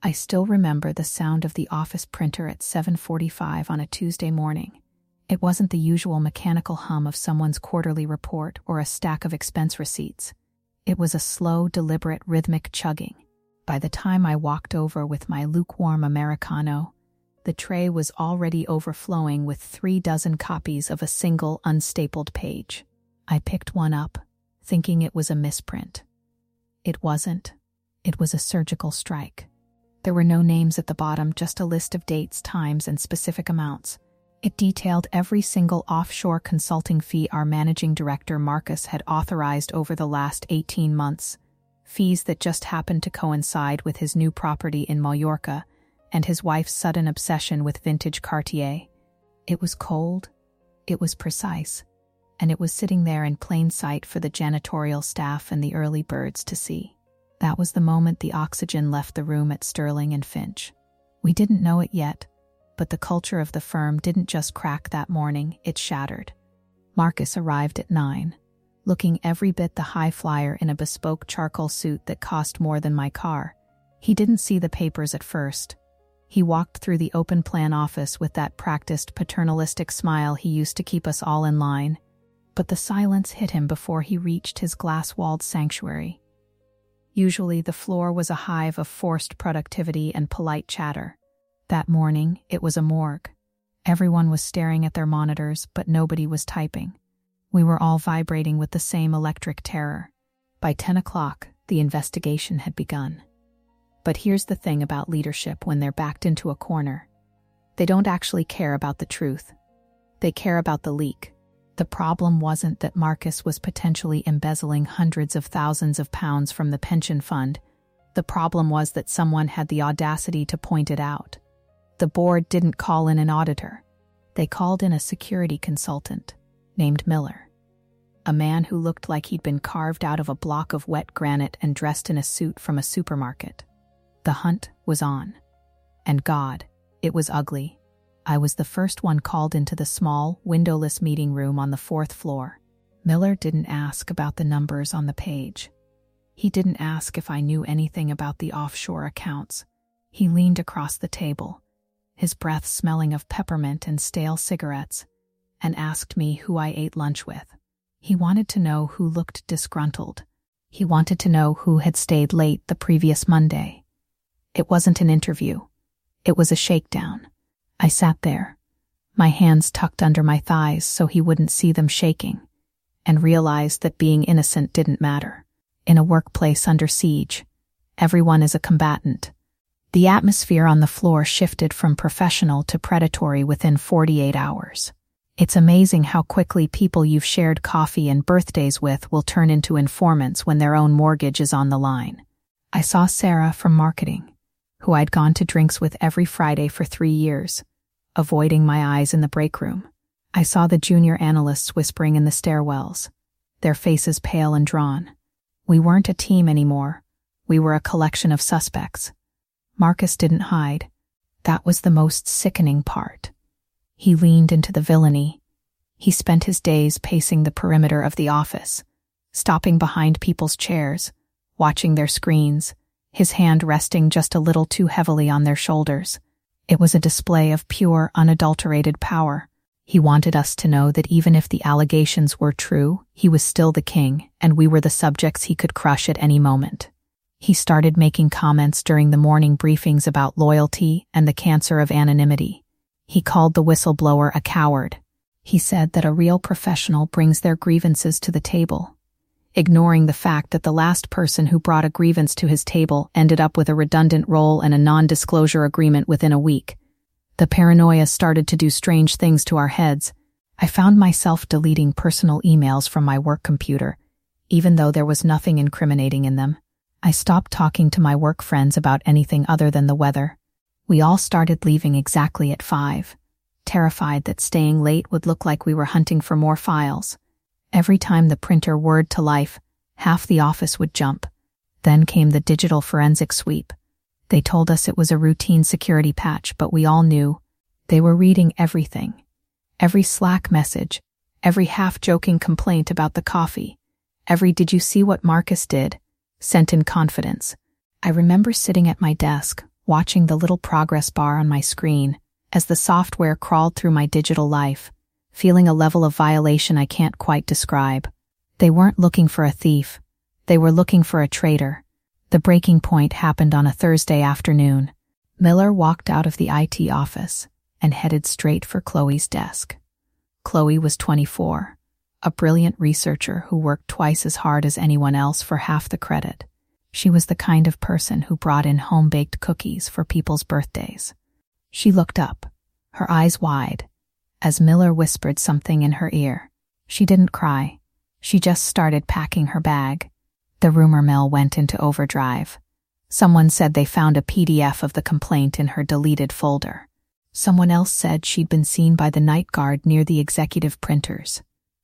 I still remember the sound of the office printer at 7:45 on a Tuesday morning. It wasn't the usual mechanical hum of someone's quarterly report or a stack of expense receipts. It was a slow, deliberate, rhythmic chugging. By the time I walked over with my lukewarm Americano, the tray was already overflowing with 36 copies of a single unstapled page. I picked one up, thinking it was a misprint. It wasn't. It was a surgical strike. There were no names at the bottom, just a list of dates, times, and specific amounts. It detailed every single offshore consulting fee our managing director Marcus had authorized over the last 18 months, fees that just happened to coincide with his new property in Mallorca and his wife's sudden obsession with vintage Cartier. It was cold, it was precise, and it was sitting there in plain sight for the janitorial staff and the early birds to see. That was the moment the oxygen left the room at Sterling and Finch. We didn't know it yet, but the culture of the firm didn't just crack that morning, it shattered. Marcus arrived at 9, looking every bit the high flyer in a bespoke charcoal suit that cost more than my car. He didn't see the papers at first. He walked through the open plan office with that practiced paternalistic smile he used to keep us all in line, but the silence hit him before he reached his glass-walled sanctuary. Usually the floor was a hive of forced productivity and polite chatter. That morning, it was a morgue. Everyone was staring at their monitors, but nobody was typing. We were all vibrating with the same electric terror. By 10 o'clock, the investigation had begun. But here's the thing about leadership when they're backed into a corner. They don't actually care about the truth. They care about the leak. The problem wasn't that Marcus was potentially embezzling hundreds of thousands of pounds from the pension fund. The problem was that someone had the audacity to point it out. The board didn't call in an auditor. They called in a security consultant named Miller, a man who looked like he'd been carved out of a block of wet granite and dressed in a suit from a supermarket. The hunt was on. And God, it was ugly. I was the first one called into the small, windowless meeting room on the 4th floor. Miller didn't ask about the numbers on the page. He didn't ask if I knew anything about the offshore accounts. He leaned across the table, his breath smelling of peppermint and stale cigarettes, and asked me who I ate lunch with. He wanted to know who looked disgruntled. He wanted to know who had stayed late the previous Monday. It wasn't an interview. It was a shakedown. I sat there, my hands tucked under my thighs so he wouldn't see them shaking, and realized that being innocent didn't matter. In a workplace under siege, everyone is a combatant. The atmosphere on the floor shifted from professional to predatory within 48 hours. It's amazing how quickly people you've shared coffee and birthdays with will turn into informants when their own mortgage is on the line. I saw Sarah from marketing, who I'd gone to drinks with every Friday for 3 years, avoiding my eyes in the break room. I saw the junior analysts whispering in the stairwells, their faces pale and drawn. We weren't a team anymore. We were a collection of suspects. Marcus didn't hide. That was the most sickening part. He leaned into the villainy. He spent his days pacing the perimeter of the office, stopping behind people's chairs, watching their screens, his hand resting just a little too heavily on their shoulders. It was a display of pure, unadulterated power. He wanted us to know that even if the allegations were true, he was still the king, and we were the subjects he could crush at any moment. He started making comments during the morning briefings about loyalty and the cancer of anonymity. He called the whistleblower a coward. He said that a real professional brings their grievances to the table, ignoring the fact that the last person who brought a grievance to his table ended up with a redundant role and a non-disclosure agreement within a week. The paranoia started to do strange things to our heads. I found myself deleting personal emails from my work computer, even though there was nothing incriminating in them. I stopped talking to my work friends about anything other than the weather. We all started leaving exactly at 5, terrified that staying late would look like we were hunting for more files. Every time the printer whirred to life, half the office would jump. Then came the digital forensic sweep. They told us it was a routine security patch, but we all knew. They were reading everything. Every Slack message, every half-joking complaint about the coffee, every "did you see what Marcus did?" sent in confidence. I remember sitting at my desk, watching the little progress bar on my screen as the software crawled through my digital life, feeling a level of violation I can't quite describe. They weren't looking for a thief. They were looking for a traitor. The breaking point happened on a Thursday afternoon. Miller walked out of the IT office and headed straight for Chloe's desk. Chloe was 24, a brilliant researcher who worked twice as hard as anyone else for half the credit. She was the kind of person who brought in home-baked cookies for people's birthdays. She looked up, her eyes wide, as Miller whispered something in her ear. She didn't cry. She just started packing her bag. The rumor mill went into overdrive. Someone said they found a PDF of the complaint in her deleted folder. Someone else said she'd been seen by the night guard near the executive printers.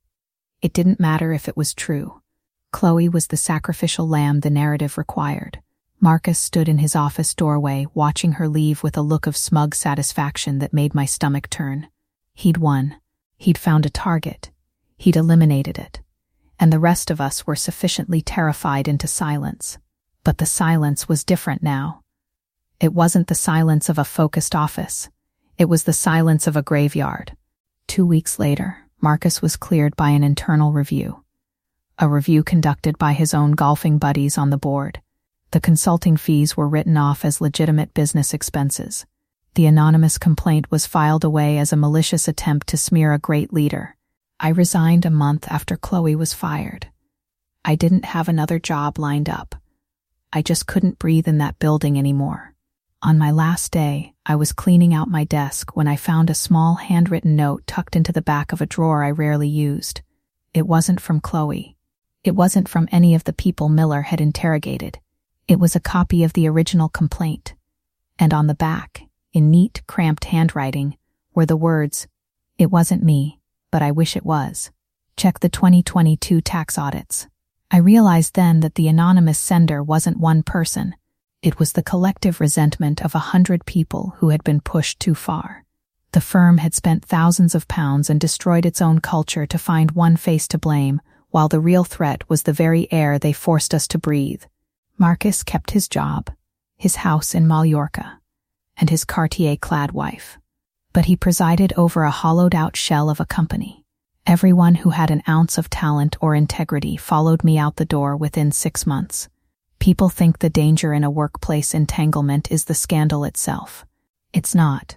It didn't matter if it was true. Chloe was the sacrificial lamb the narrative required. Marcus stood in his office doorway, watching her leave with a look of smug satisfaction that made my stomach turn. He'd won. He'd found a target. He'd eliminated it. And the rest of us were sufficiently terrified into silence. But the silence was different now. It wasn't the silence of a focused office. It was the silence of a graveyard. 2 weeks later, Marcus was cleared by an internal review. A review conducted by his own golfing buddies on the board. The consulting fees were written off as legitimate business expenses. The anonymous complaint was filed away as a malicious attempt to smear a great leader. I resigned a month after Chloe was fired. I didn't have another job lined up. I just couldn't breathe in that building anymore. On my last day, I was cleaning out my desk when I found a small handwritten note tucked into the back of a drawer I rarely used. It wasn't from Chloe. It wasn't from any of the people Miller had interrogated. It was a copy of the original complaint. And on the back, in neat, cramped handwriting, were the words, "It wasn't me, but I wish it was. Check the 2022 tax audits." I realized then that the anonymous sender wasn't one person. It was the collective resentment of 100 people who had been pushed too far. The firm had spent thousands of pounds and destroyed its own culture to find one face to blame, while the real threat was the very air they forced us to breathe. Marcus kept his job, his house in Mallorca, and his Cartier-clad wife. But he presided over a hollowed-out shell of a company. Everyone who had an ounce of talent or integrity followed me out the door within 6 months. People think the danger in a workplace entanglement is the scandal itself. It's not.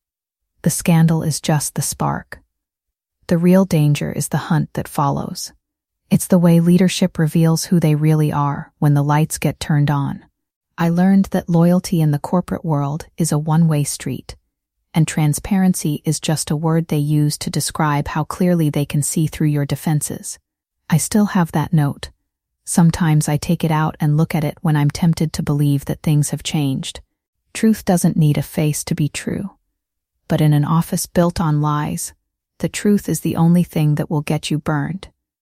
The scandal is just the spark. The real danger is the hunt that follows. It's the way leadership reveals who they really are when the lights get turned on. I learned that loyalty in the corporate world is a one-way street, and transparency is just a word they use to describe how clearly they can see through your defenses. I still have that note. Sometimes I take it out and look at it when I'm tempted to believe that things have changed. Truth doesn't need a face to be true. But in an office built on lies, the truth is the only thing that will get you burned.